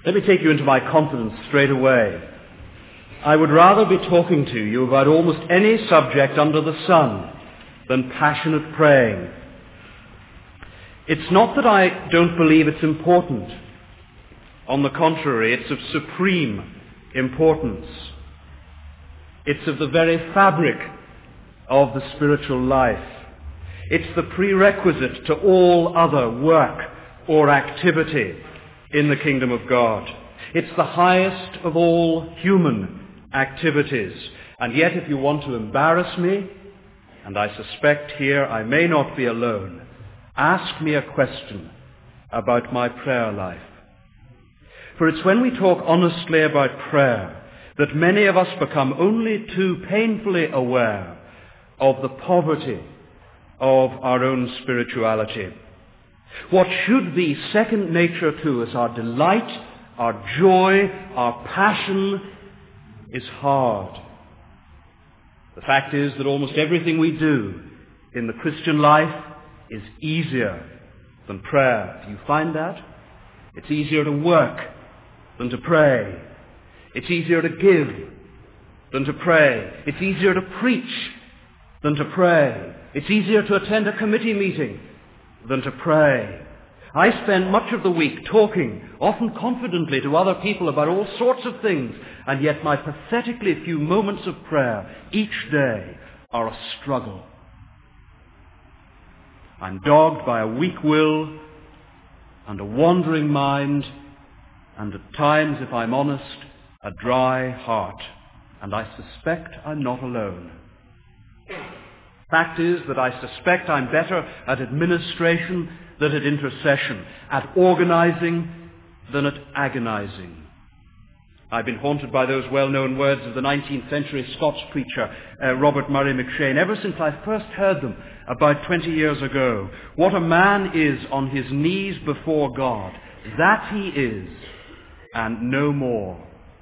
Let me take you into my confidence straight away. I would rather be talking to you about almost any subject under the sun than passionate praying. It's not that I don't believe it's important. On the contrary, it's of supreme importance. It's of the very fabric of the spiritual life. It's the prerequisite to all other work or activity in the kingdom of God. It's the highest of all human activities. And yet, if you want to embarrass me, and I suspect here I may not be alone, ask me a question about my prayer life. For it's when we talk honestly about prayer that many of us become only too painfully aware of the poverty of our own spirituality. What should be second nature to us, our delight, our joy, our passion, is hard. The fact is that almost everything we do in the Christian life is easier than prayer. Do you find that? It's easier to work than to pray. It's easier to give than to pray. It's easier to preach than to pray. It's easier to attend a committee meeting than to pray. I spend much of the week talking, often confidently, to other people about all sorts of things, and yet my pathetically few moments of prayer each day are a struggle. I'm dogged by a weak will and a wandering mind, and at times, if I'm honest, a dry heart. And I suspect I'm not alone. Fact is that I suspect I'm better at administration than at intercession, at organizing than at agonizing. I've been haunted by those well-known words of the 19th century Scots preacher, Robert Murray McCheyne, ever since I first heard them about 20 years ago. What a man is on his knees before God, that he is, and no more.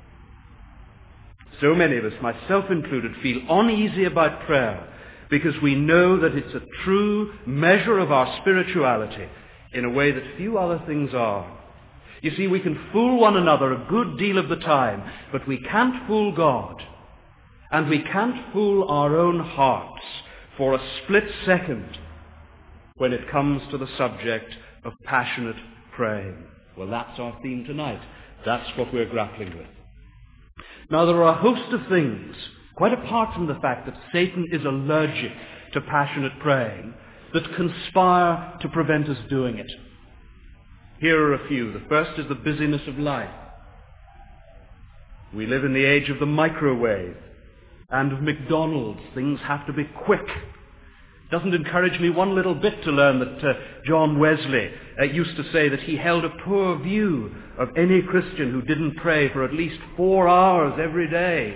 So many of us, myself included, feel uneasy about prayer because we know that it's a true measure of our spirituality in a way that few other things are. You see, we can fool one another a good deal of the time, but we can't fool God. And we can't fool our own hearts for a split second when it comes to the subject of passionate praying. Well, that's our theme tonight. That's what we're grappling with. Now, there are a host of things, quite apart from the fact that Satan is allergic to passionate praying, that conspire to prevent us doing it. Here are a few. The first is the busyness of life. We live in the age of the microwave and of McDonald's. Things have to be quick. It doesn't encourage me one little bit to learn that John Wesley used to say that he held a poor view of any Christian who didn't pray for at least 4 hours every day.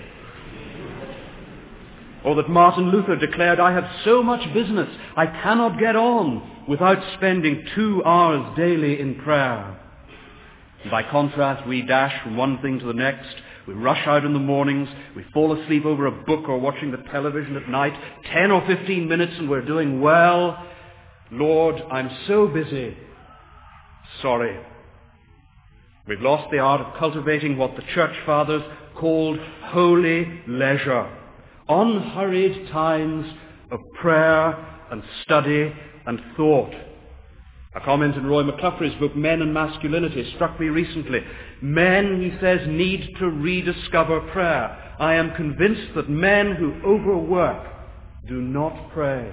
Or that Martin Luther declared, I have so much business, I cannot get on without spending 2 hours daily in prayer. And by contrast, we dash from one thing to the next. We rush out in the mornings, we fall asleep over a book or watching the television at night, 10 or 15 minutes and we're doing well. Lord, I'm so busy. Sorry. We've lost the art of cultivating what the church fathers called holy leisure. Unhurried times of prayer and study and thought. A comment in Roy McCluffrey's book, Men and Masculinity, struck me recently. Men, he says, need to rediscover prayer. I am convinced that men who overwork do not pray.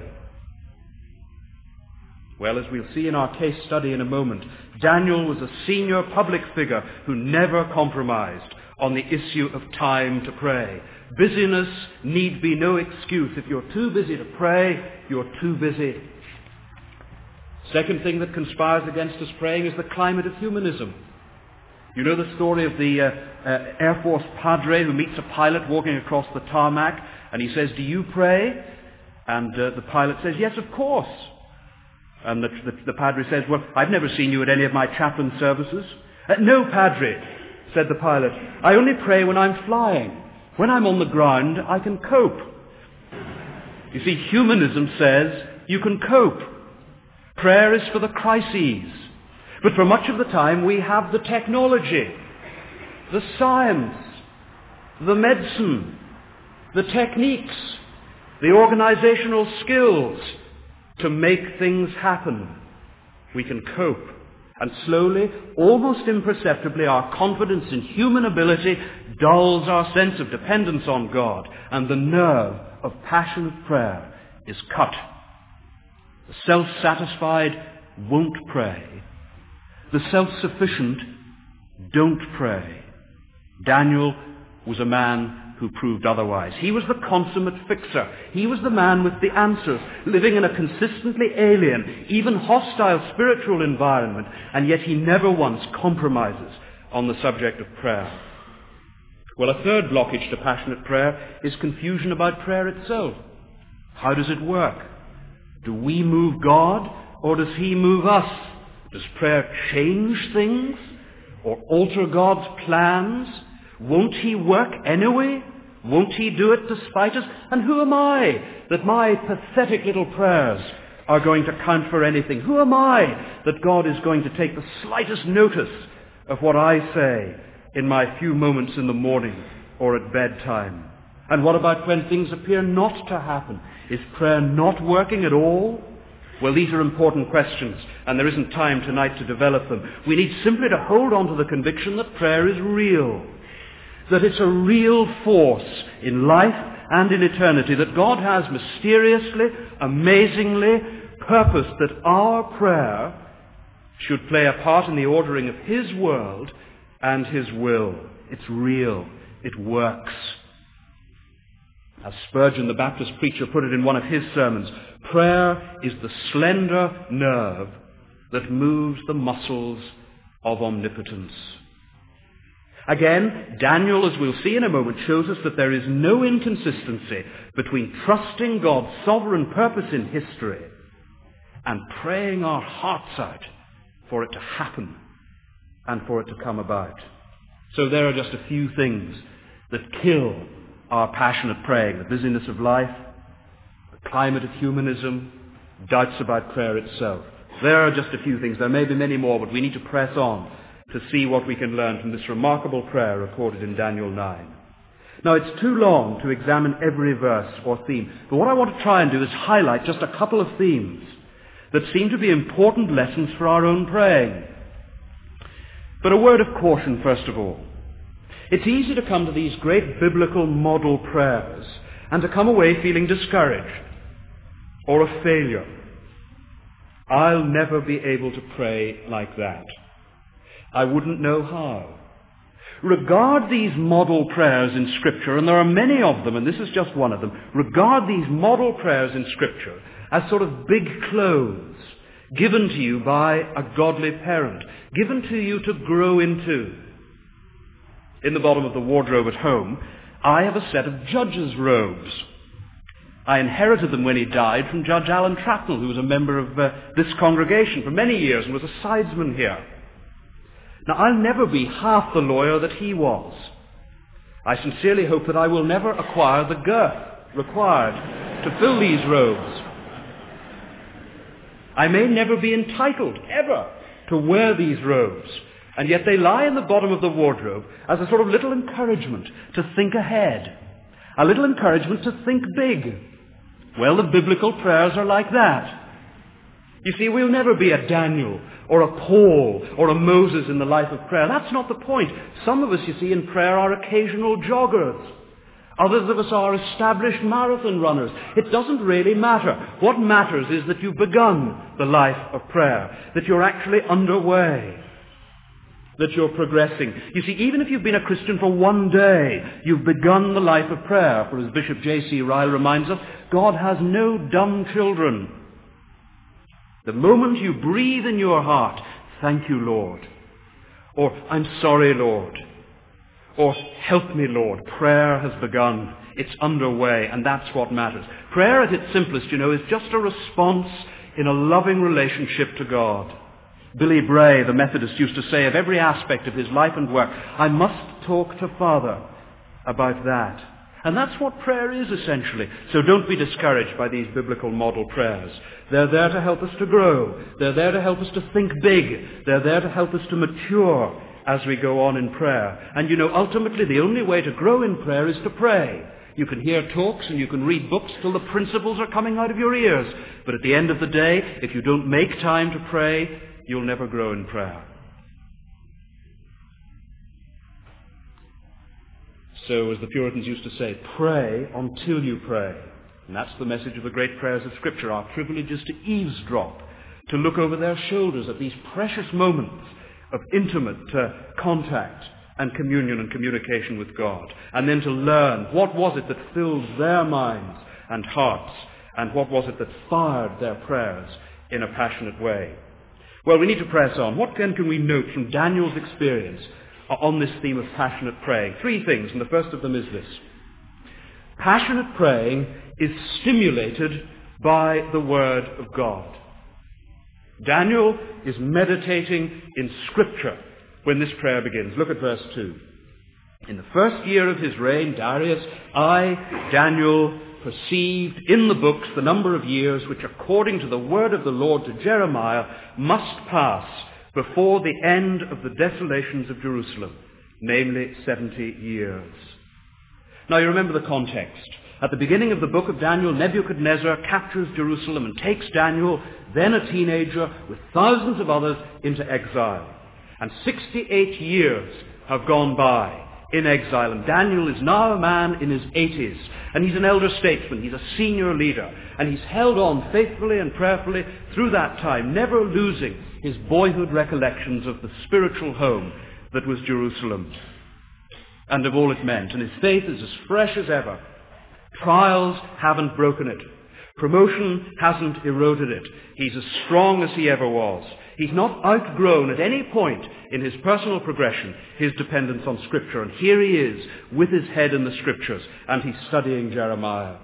Well, as we'll see in our case study in a moment, Daniel was a senior public figure who never compromised on the issue of time to pray. Busyness need be no excuse. If you're too busy to pray, you're too busy. Second thing that conspires against us praying is the climate of humanism. You know the story of the Air Force padre who meets a pilot walking across the tarmac, and he says, do you pray? And the pilot says, yes, of course. And the padre says, well, I've never seen you at any of my chaplain services. No, padre, said the pilot. I only pray when I'm flying. When I'm on the ground, I can cope. You see, humanism says you can cope. Prayer is for the crises. But for much of the time, we have the technology. the science, the medicine, the techniques, the organizational skills to make things happen. We can cope. And slowly, almost imperceptibly, our confidence in human ability dulls our sense of dependence on God, and the nerve of passionate prayer is cut. The self-satisfied won't pray. The self-sufficient don't pray. Daniel was a man who proved otherwise. He was the consummate fixer. He was the man with the answers, living in a consistently alien, even hostile spiritual environment, and yet he never once compromises on the subject of prayer. Well, a third blockage to passionate prayer is confusion about prayer itself. How does it work? Do we move God, or does He move us? Does prayer change things, or alter God's plans? Won't He work anyway? Won't He do it despite us? And who am I that my pathetic little prayers are going to count for anything? Who am I that God is going to take the slightest notice of what I say in my few moments in the morning or at bedtime? And what about when things appear not to happen? Is prayer not working at all? Well, these are important questions, and there isn't time tonight to develop them. We need simply to hold on to the conviction that prayer is real, that it's a real force in life and in eternity, that God has mysteriously, amazingly purposed that our prayer should play a part in the ordering of His world and His will. It's real. It works. As Spurgeon, the Baptist preacher, put it in one of his sermons, prayer is the slender nerve that moves the muscles of omnipotence. Again, Daniel, as we'll see in a moment, shows us that there is no inconsistency between trusting God's sovereign purpose in history and praying our hearts out for it to happen and for it to come about. So there are just a few things that kill our passionate praying: the busyness of life, the climate of humanism, doubts about prayer itself. There are just a few things. There may be many more, but we need to press on to see what we can learn from this remarkable prayer recorded in Daniel 9. Now, it's too long to examine every verse or theme, but what I want to try and do is highlight just a couple of themes that seem to be important lessons for our own praying. But a word of caution, first of all. It's easy to come to these great biblical model prayers and to come away feeling discouraged or a failure. I'll never be able to pray like that. I wouldn't know how. Regard these model prayers in Scripture, and there are many of them, and this is just one of them. Regard these model prayers in Scripture as sort of big clothes given to you by a godly parent, given to you to grow into. In the bottom of the wardrobe at home, I have a set of judge's robes. I inherited them when he died from Judge Alan Trapnell, who was a member of this congregation for many years and was a sidesman here. Now, I'll never be half the lawyer that he was. I sincerely hope that I will never acquire the girth required to fill these robes. I may never be entitled, ever, to wear these robes, and yet they lie in the bottom of the wardrobe as a sort of little encouragement to think ahead, a little encouragement to think big. Well, the biblical prayers are like that. You see, we'll never be a Daniel or a Paul or a Moses in the life of prayer. That's not the point. Some of us, you see, in prayer are occasional joggers. Others of us are established marathon runners. It doesn't really matter. What matters is that you've begun the life of prayer, that you're actually underway, that you're progressing. You see, even if you've been a Christian for one day, you've begun the life of prayer. For as Bishop J.C. Ryle reminds us, God has no dumb children. The moment you breathe in your heart, thank you, Lord, or I'm sorry, Lord, or help me, Lord, prayer has begun. It's underway, and that's what matters. Prayer at its simplest, is just a response in a loving relationship to God. Billy Bray, the Methodist, used to say of every aspect of his life and work, I must talk to Father about that. And that's what prayer is, essentially. So don't be discouraged by these biblical model prayers. They're there to help us to grow. They're there to help us to think big. They're there to help us to mature as we go on in prayer. And ultimately the only way to grow in prayer is to pray. You can hear talks and you can read books till the principles are coming out of your ears. But at the end of the day, if you don't make time to pray, you'll never grow in prayer. So, as the Puritans used to say, pray until you pray. And that's the message of the great prayers of Scripture. Our privilege is to eavesdrop, to look over their shoulders at these precious moments of intimate contact and communion and communication with God, and then to learn what was it that filled their minds and hearts, and what was it that fired their prayers in a passionate way. Well, we need to press on. What then can we note from Daniel's experience on this theme of passionate praying? Three things, and the first of them is this. Passionate praying is stimulated by the Word of God. Daniel is meditating in Scripture when this prayer begins. Look at verse 2. In the first year of his reign, Darius, I, Daniel, perceived in the books the number of years which, according to the word of the Lord to Jeremiah, must pass before the end of the desolations of Jerusalem, namely 70 years. Now you remember the context. At the beginning of the book of Daniel, Nebuchadnezzar captures Jerusalem and takes Daniel, then a teenager, with thousands of others, into exile. And 68 years have gone by in exile, and Daniel is now a man in his 80s, and he's an elder statesman, he's a senior leader, and he's held on faithfully and prayerfully through that time, never losing his boyhood recollections of the spiritual home that was Jerusalem and of all it meant. And his faith is as fresh as ever. Trials haven't broken it. Promotion hasn't eroded it. He's as strong as he ever was. He's not outgrown at any point in his personal progression his dependence on Scripture. And here he is with his head in the Scriptures, and he's studying Jeremiah.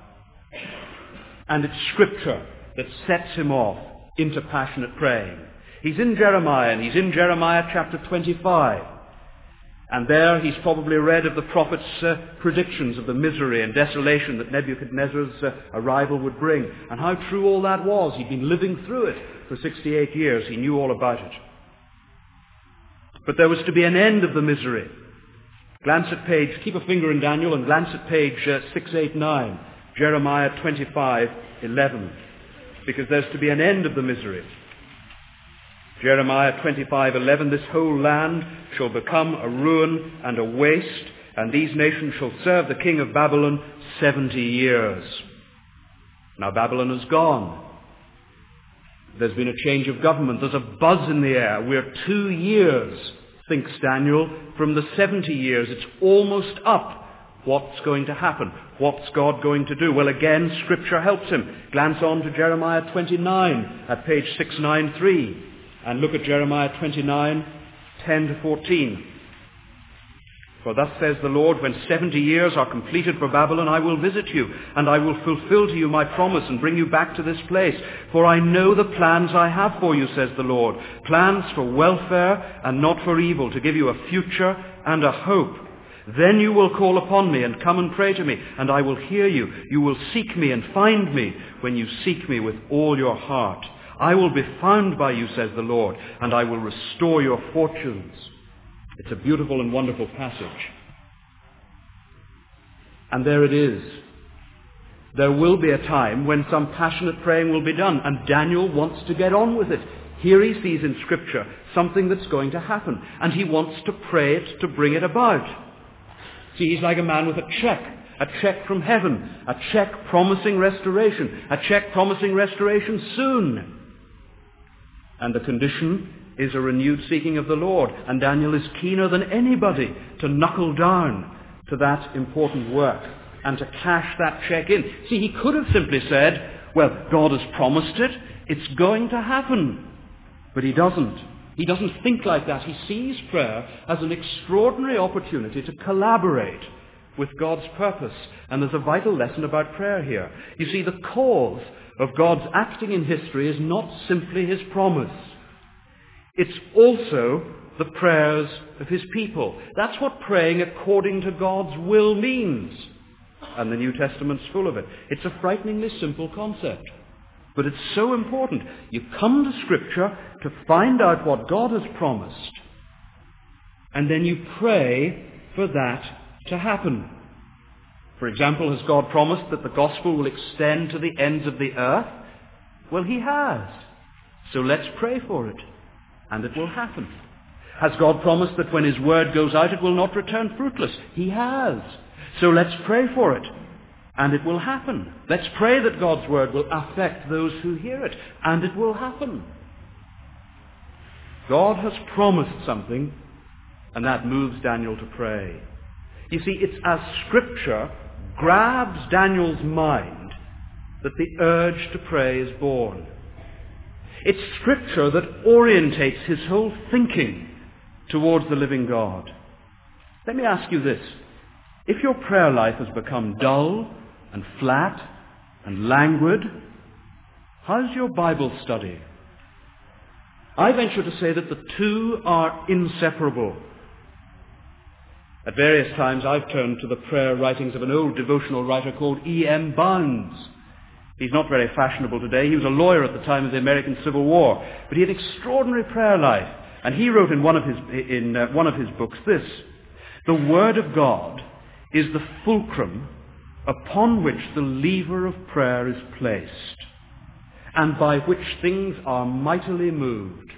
And it's Scripture that sets him off into passionate praying. He's in Jeremiah, and he's in Jeremiah chapter 25. And there he's probably read of the prophet's predictions of the misery and desolation that Nebuchadnezzar's arrival would bring, and how true all that was. He'd been living through it for 68 years. He knew all about it. But there was to be an end of the misery. Keep a finger in Daniel and glance at page 689, Jeremiah 25:11, because there's to be an end of the misery. Jeremiah 25:11, this whole land shall become a ruin and a waste, and these nations shall serve the king of Babylon 70 years. Now Babylon is gone. There's been a change of government. There's a buzz in the air. We're 2 years, thinks Daniel, from the 70 years. It's almost up. What's going to happen? What's God going to do? Well, again, Scripture helps him. Glance on to Jeremiah 29 at page 693. And look at Jeremiah 29:10-14. For thus says the Lord, when 70 years are completed for Babylon, I will visit you, and I will fulfill to you my promise and bring you back to this place. For I know the plans I have for you, says the Lord, plans for welfare and not for evil, to give you a future and a hope. Then you will call upon me and come and pray to me, and I will hear you. You will seek me and find me when you seek me with all your heart. I will be found by you, says the Lord, and I will restore your fortunes. It's a beautiful and wonderful passage. And there it is. There will be a time when some passionate praying will be done, and Daniel wants to get on with it. Here he sees in Scripture something that's going to happen, and he wants to pray it to bring it about. See, he's like a man with a check from heaven, a check promising restoration soon. And the condition is a renewed seeking of the Lord. And Daniel is keener than anybody to knuckle down to that important work and to cash that check in. See, he could have simply said, well, God has promised it, it's going to happen. But he doesn't. He doesn't think like that. He sees prayer as an extraordinary opportunity to collaborate with God's purpose. And there's a vital lesson about prayer here. You see, the cause of God's acting in history is not simply his promise. It's also the prayers of his people. That's what praying according to God's will means. And the New Testament's full of it. It's a frighteningly simple concept. But it's so important. You come to Scripture to find out what God has promised. and then you pray for that to happen. For example, has God promised that the gospel will extend to the ends of the earth? Well, he has. So let's pray for it, and it will happen. Has God promised that when his word goes out, it will not return fruitless? He has. So let's pray for it, and it will happen. Let's pray that God's word will affect those who hear it, and it will happen. God has promised something, and that moves Daniel to pray. You see, it's as Scripture grabs Daniel's mind that the urge to pray is born. It's Scripture that orientates his whole thinking towards the living God. Let me ask you this. If your prayer life has become dull and flat and languid, how's your Bible study? I venture to say that the two are inseparable. At various times I've turned to the prayer writings of an old devotional writer called E.M. Bounds. He's not very fashionable today. He was a lawyer at the time of the American Civil War, but he had an extraordinary prayer life. And he wrote in one of his books this: "The Word of God is the fulcrum upon which the lever of prayer is placed, and by which things are mightily moved."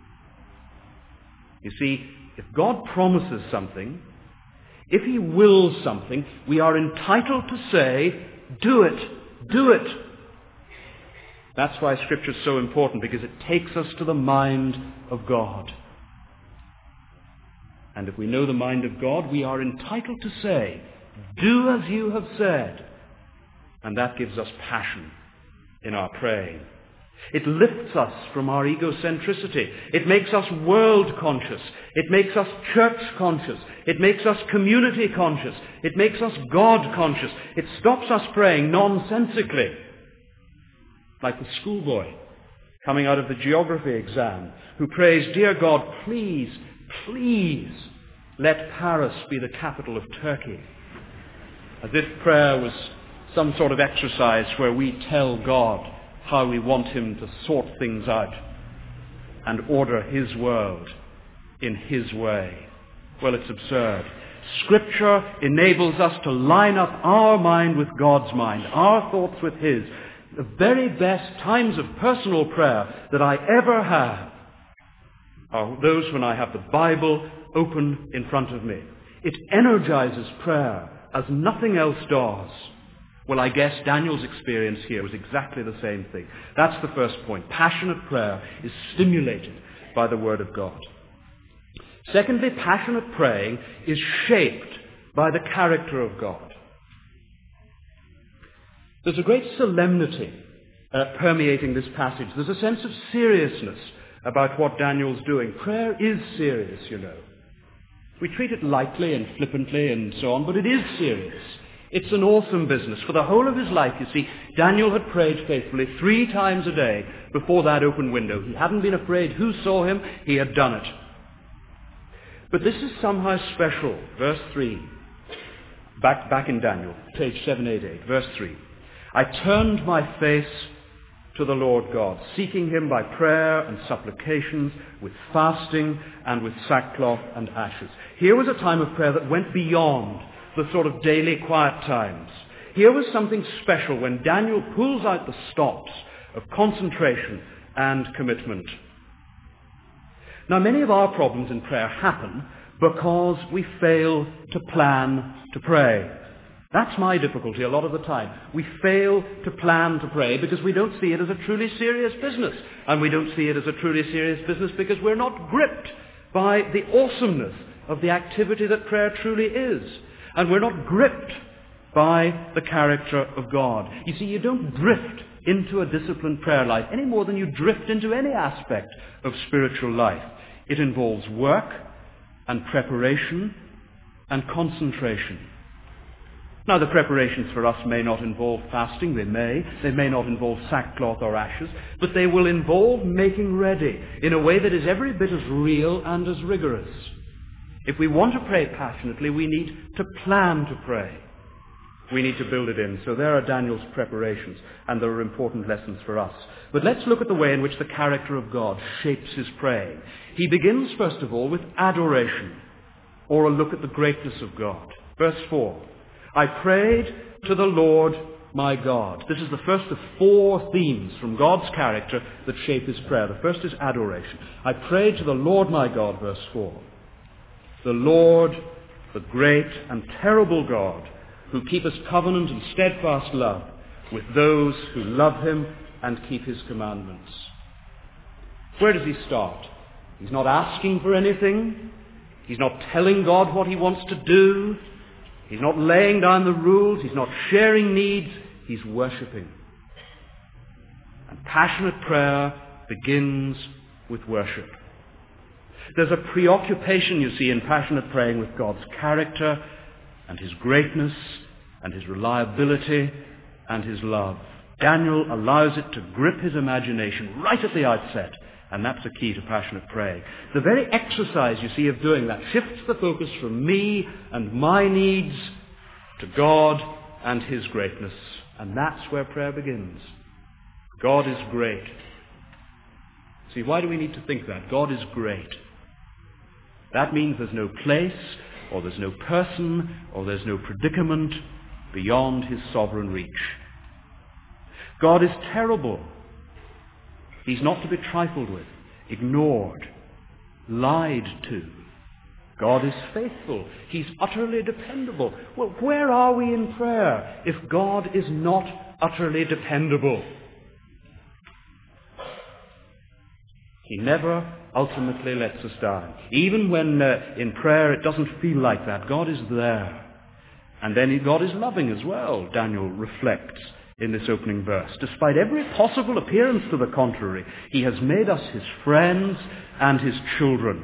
You see, if God promises something, if he wills something, we are entitled to say, do it, do it. That's why Scripture is so important, because it takes us to the mind of God. And if we know the mind of God, we are entitled to say, do as you have said. And that gives us passion in our praying. It lifts us from our egocentricity. It makes us world conscious. It makes us church conscious. It makes us community conscious. It makes us God conscious. It stops us praying nonsensically, like the schoolboy coming out of the geography exam who prays, "Dear God, please, please let Paris be the capital of Turkey." As if prayer was some sort of exercise where we tell God how we want him to sort things out and order his world in his way. Well, it's absurd. Scripture enables us to line up our mind with God's mind, our thoughts with his. The very best times of personal prayer that I ever have are those when I have the Bible open in front of me. It energizes prayer as nothing else does. Well, I guess Daniel's experience here was exactly the same thing. That's the first point. Passionate prayer is stimulated by the Word of God. Secondly, passionate praying is shaped by the character of God. There's a great solemnity permeating this passage. There's a sense of seriousness about what Daniel's doing. Prayer is serious, you know. We treat it lightly and flippantly and so on, but it is serious. It's an awesome business. For the whole of his life, you see, Daniel had prayed faithfully 3 times a day before that open window. He hadn't been afraid who saw him. He had done it. But this is somehow special. Verse 3. Back in Daniel, page 788, verse 3. "I turned my face to the Lord God, seeking him by prayer and supplications, with fasting and with sackcloth and ashes." Here was a time of prayer that went beyond the sort of daily quiet times. Here was something special when Daniel pulls out the stops of concentration and commitment. Now, many of our problems in prayer happen because we fail to plan to pray. That's my difficulty a lot of the time. We fail to plan to pray because we don't see it as a truly serious business. And we don't see it as a truly serious business because we're not gripped by the awesomeness of the activity that prayer truly is. And we're not gripped by the character of God. You see, you don't drift into a disciplined prayer life any more than you drift into any aspect of spiritual life. It involves work and preparation and concentration. Now, the preparations for us may not involve fasting. They may not involve sackcloth or ashes, but they will involve making ready in a way that is every bit as real and as rigorous. If we want to pray passionately, we need to plan to pray. We need to build it in. So there are Daniel's preparations, and there are important lessons for us. But let's look at the way in which the character of God shapes his praying. He begins, first of all, with adoration. or a look at the greatness of God. Verse 4, I prayed to the Lord my God. This is the first of 4 themes from God's character that shape his prayer. The first is adoration. I prayed to the Lord my God, verse 4. The Lord, the great and terrible God, who keepeth covenant and steadfast love with those who love him and keep his commandments. Where does he start? He's not asking for anything. He's not telling God what he wants to do. He's not laying down the rules. He's not sharing needs. He's worshipping. And passionate prayer begins with worship. There's a preoccupation, you see, in passionate praying with God's character and his greatness and his reliability and his love. Daniel allows it to grip his imagination right at the outset, and that's the key to passionate praying. The very exercise, you see, of doing that shifts the focus from me and my needs to God and his greatness. And that's where prayer begins. God is great. See, why do we need to think that? God is great. That means there's no place, or there's no person, or there's no predicament beyond his sovereign reach. God is terrible. He's not to be trifled with, ignored, lied to. God is faithful. He's utterly dependable. Well, where are we in prayer if God is not utterly dependable? He never ultimately lets us down. Even when in prayer it doesn't feel like that, God is there. And then God is loving as well, Daniel reflects in this opening verse. Despite every possible appearance to the contrary, he has made us his friends and his children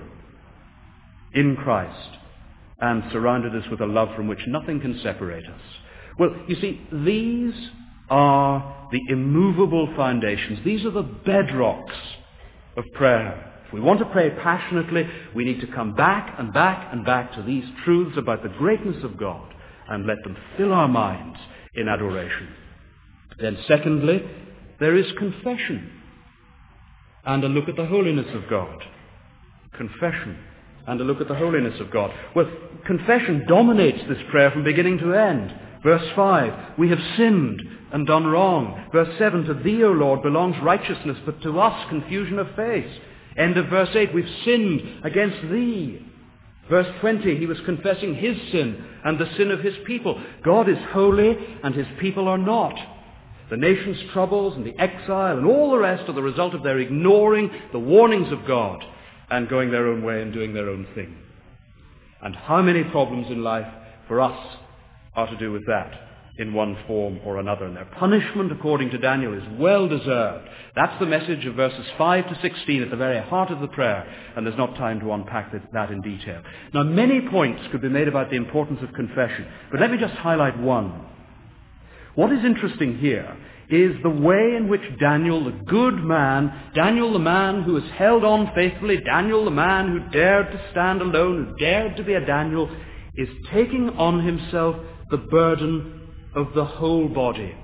in Christ and surrounded us with a love from which nothing can separate us. Well, you see, these are the immovable foundations. These are the bedrocks of prayer. If we want to pray passionately, we need to come back and back and back to these truths about the greatness of God and let them fill our minds in adoration. Then secondly, there is confession and a look at the holiness of God. Confession and a look at the holiness of God. Well, confession dominates this prayer from beginning to end. Verse 5, we have sinned and done wrong. Verse 7, to thee, O Lord, belongs righteousness, but to us confusion of face. End of verse 8, we've sinned against thee. Verse 20, he was confessing his sin and the sin of his people. God is holy and his people are not. The nation's troubles and the exile and all the rest are the result of their ignoring the warnings of God and going their own way and doing their own thing. And how many problems in life for us are to do with that in one form or another. And their punishment, according to Daniel, is well deserved. That's the message of verses 5 to 16 at the very heart of the prayer, and there's not time to unpack that in detail. Now, many points could be made about the importance of confession, but let me just highlight one. What is interesting here is the way in which Daniel, the good man, Daniel the man who has held on faithfully, Daniel the man who dared to stand alone, who dared to be a Daniel, is taking on himself the burden of the whole body.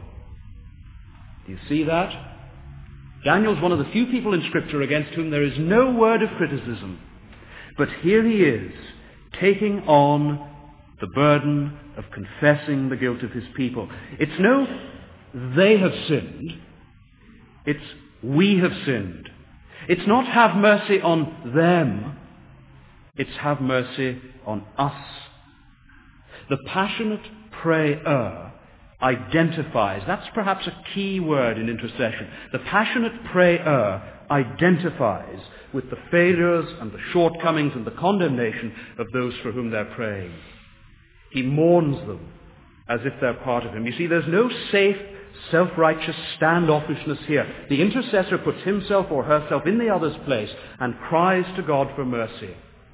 Do you see that? Daniel's one of the few people in Scripture against whom there is no word of criticism. But here he is, taking on the burden of confessing the guilt of his people. It's no, they have sinned. It's, we have sinned. It's not have mercy on them. It's have mercy on us. The passionate prayer identifies, that's perhaps a key word in intercession. The passionate prayer identifies with the failures and the shortcomings and the condemnation of those for whom they're praying. He mourns them as if they're part of him. You see, there's no safe, self-righteous standoffishness here. The intercessor puts himself or herself in the other's place and cries to God for mercy.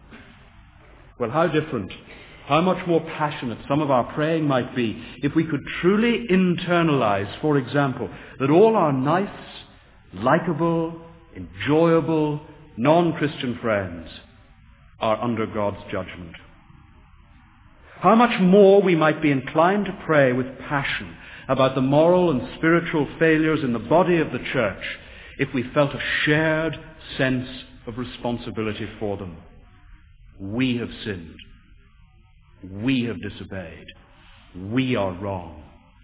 Well, how different, how much more passionate some of our praying might be if we could truly internalize, for example, that all our nice, likable, enjoyable, non-Christian friends are under God's judgment. How much more we might be inclined to pray with passion about the moral and spiritual failures in the body of the church if we felt a shared sense of responsibility for them. We have sinned. We have disobeyed. We are wrong.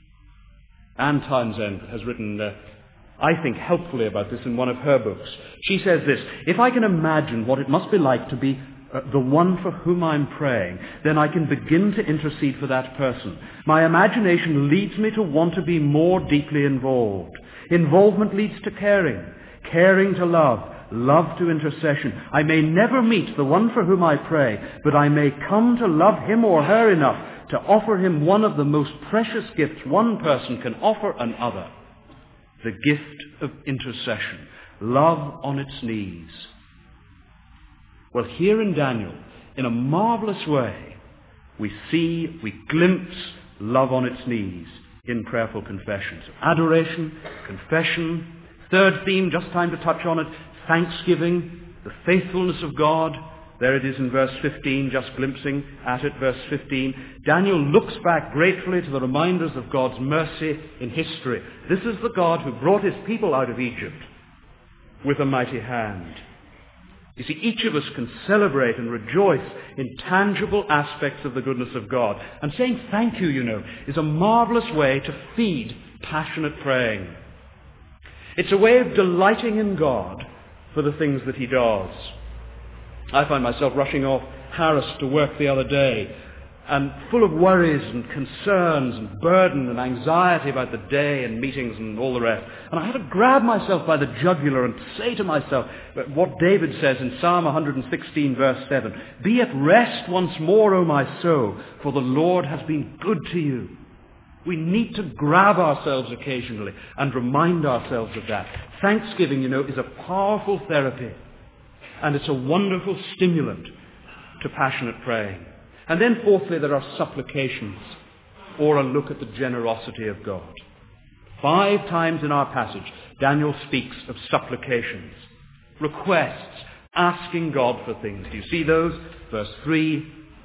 Anne Townsend has written, I think, helpfully about this in one of her books. She says this: if I can imagine what it must be like to be the one for whom I'm praying, then I can begin to intercede for that person. My imagination leads me to want to be more deeply involved. Involvement leads to caring, caring to love, love to intercession. I may never meet the one for whom I pray, but I may come to love him or her enough to offer him one of the most precious gifts one person can offer another: the gift of intercession, love on its knees. Well, here in Daniel, in a marvelous way, we glimpse love on its knees in prayerful confessions. Adoration, confession. Third theme, just time to touch on it, thanksgiving, the faithfulness of God. There it is in verse 15, just glimpsing at it, verse 15. Daniel looks back gratefully to the reminders of God's mercy in history. This is the God who brought his people out of Egypt with a mighty hand. You see, each of us can celebrate and rejoice in tangible aspects of the goodness of God. And saying thank you, is a marvelous way to feed passionate praying. It's a way of delighting in God for the things that he does. I find myself rushing off harassed to work the other day, and full of worries and concerns and burden and anxiety about the day and meetings and all the rest. And I had to grab myself by the jugular and say to myself what David says in Psalm 116 verse 7, "Be at rest once more, O my soul, for the Lord has been good to you." We need to grab ourselves occasionally and remind ourselves of that. Thanksgiving, is a powerful therapy, and it's a wonderful stimulant to passionate praying. And then fourthly, there are supplications, or a look at the generosity of God. 5 times in our passage, Daniel speaks of supplications, requests, asking God for things. Do you see those? Verse 3,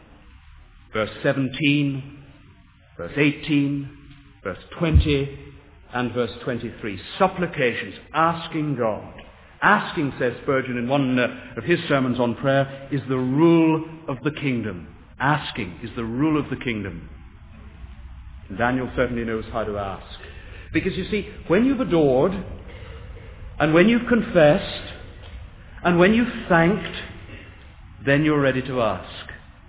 verse 17, verse 18, verse 20, and verse 23. Supplications, asking God. Asking, says Spurgeon in one of his sermons on prayer, is the rule of the kingdom. Asking is the rule of the kingdom. And Daniel certainly knows how to ask. Because you see, when you've adored, and when you've confessed, and when you've thanked, then you're ready to ask.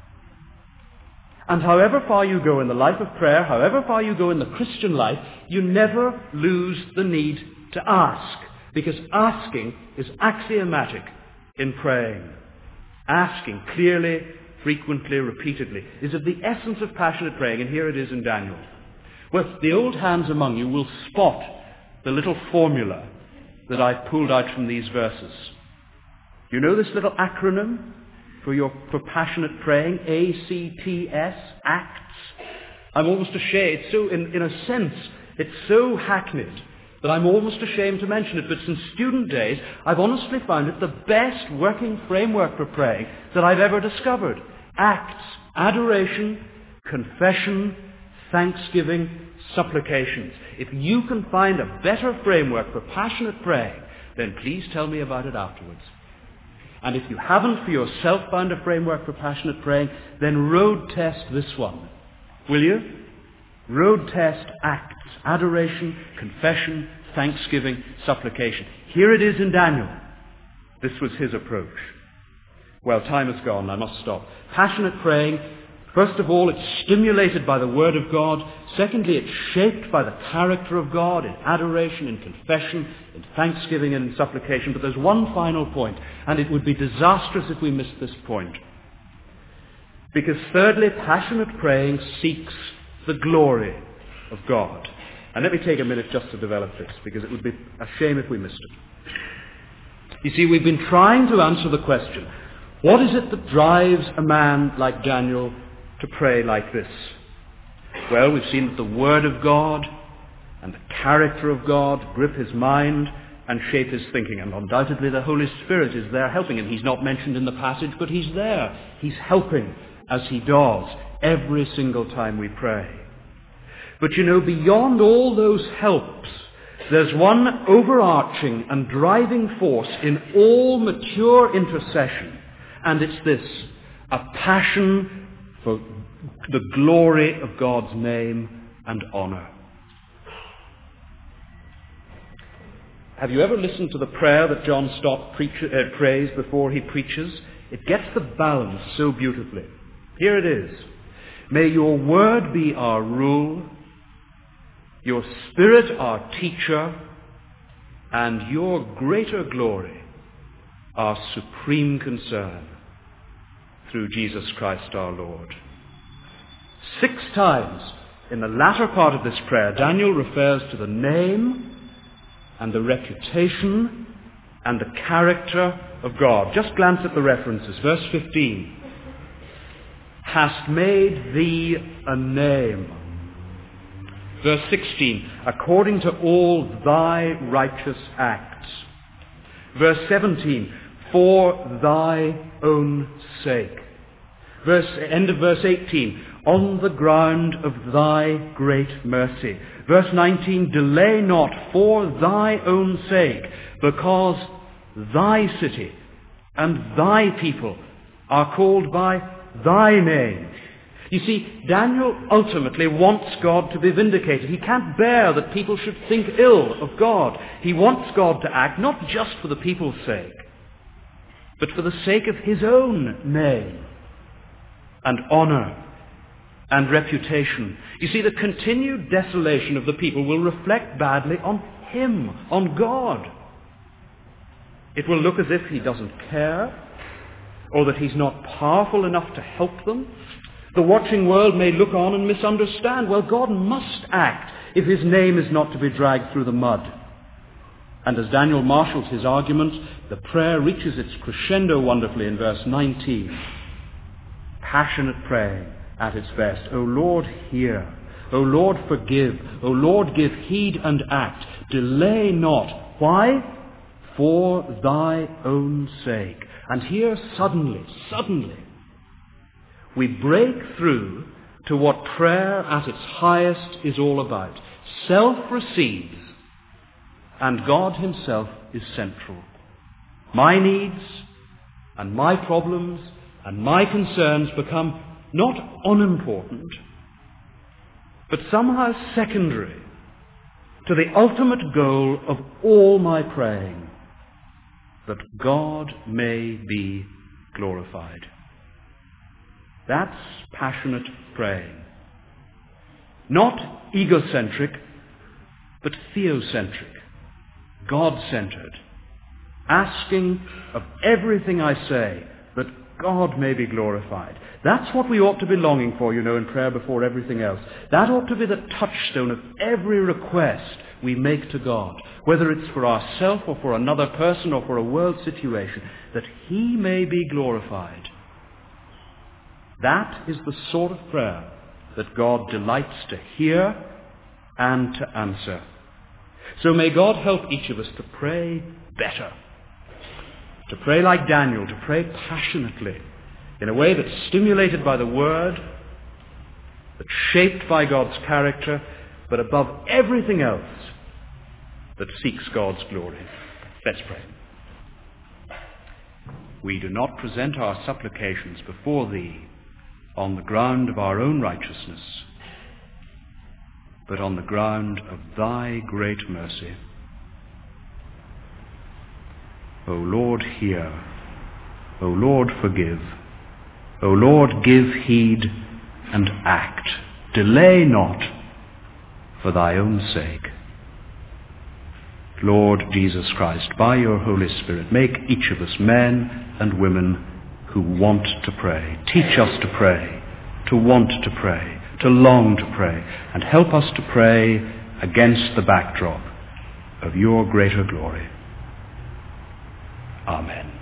And however far you go in the life of prayer, however far you go in the Christian life, you never lose the need to ask. Because asking is axiomatic in praying. Asking clearly, frequently, repeatedly is of the essence of passionate praying, and here it is in Daniel. Well, the old hands among you will spot the little formula that I've pulled out from these verses. You know this little acronym for passionate praying? ACTS, ACTS. I'm almost ashamed. It's so, in a sense, it's so hackneyed that I'm almost ashamed to mention it. But since student days, I've honestly found it the best working framework for praying that I've ever discovered. Acts, adoration, confession, thanksgiving, supplications. If you can find a better framework for passionate praying, then please tell me about it afterwards. And if you haven't for yourself found a framework for passionate praying, then road test this one. Will you? Road test Acts, adoration, confession, thanksgiving, supplication. Here it is in Daniel. This was his approach. Well, time has gone. I must stop. Passionate praying, first of all, it's stimulated by the Word of God. Secondly, it's shaped by the character of God in adoration, in confession, in thanksgiving, and in supplication. But there's one final point, and it would be disastrous if we missed this point. Because thirdly, passionate praying seeks the glory of God. And let me take a minute just to develop this, because it would be a shame if we missed it. You see, we've been trying to answer the question, what is it that drives a man like Daniel to pray like this? Well, we've seen that the Word of God and the character of God grip his mind and shape his thinking. And undoubtedly the Holy Spirit is there helping him. He's not mentioned in the passage, but he's there. He's helping as he does every single time we pray. But beyond all those helps, there's one overarching and driving force in all mature intercession, and it's this: a passion for the glory of God's name and honor. Have you ever listened to the prayer that John Stott prays before he preaches? It gets the balance so beautifully. Here it is. May your word be our rule, your spirit our teacher, and your greater glory our supreme concern, through Jesus Christ our Lord. 6 times in the latter part of this prayer, Daniel refers to the name and the reputation and the character of God. Just glance at the references. Verse 15. Hast made thee a name. Verse 16. According to all thy righteous acts. Verse 17. For thy own sake. End of verse 18. On the ground of thy great mercy. Verse 19, delay not for thy own sake, because thy city and thy people are called by thy name. You see, Daniel ultimately wants God to be vindicated. He can't bear that people should think ill of God. He wants God to act not just for the people's sake, but for the sake of his own name and honor and reputation. You see, the continued desolation of the people will reflect badly on him, on God. It will look as if he doesn't care, or that he's not powerful enough to help them. The watching world may look on and misunderstand. Well, God must act if his name is not to be dragged through the mud. And as Daniel marshals his argument, the prayer reaches its crescendo wonderfully in verse 19. Passionate praying at its best. O Lord, hear. O Lord, forgive. O Lord, give heed and act. Delay not. Why? For thy own sake. And here suddenly, we break through to what prayer at its highest is all about. Self recedes, and God himself is central. My needs and my problems and my concerns become not unimportant, but somehow secondary to the ultimate goal of all my praying, that God may be glorified. That's passionate praying. Not egocentric, but theocentric, God-centered, asking of everything I say that God may be glorified. That's what we ought to be longing for, in prayer before everything else. That ought to be the touchstone of every request we make to God, whether it's for ourselves or for another person or for a world situation, that he may be glorified. That is the sort of prayer that God delights to hear and to answer. So may God help each of us to pray better, to pray like Daniel, to pray passionately, in a way that's stimulated by the Word, that's shaped by God's character, but above everything else, that seeks God's glory. Let's pray. We do not present our supplications before Thee on the ground of our own righteousness, but on the ground of Thy great mercy. O Lord, hear. O Lord, forgive. O Lord, give heed and act. Delay not for Thy own sake. Lord Jesus Christ, by Your Holy Spirit, make each of us men and women who want to pray. Teach us to pray, to want to pray, to long to pray, and help us to pray against the backdrop of Your greater glory. Amen.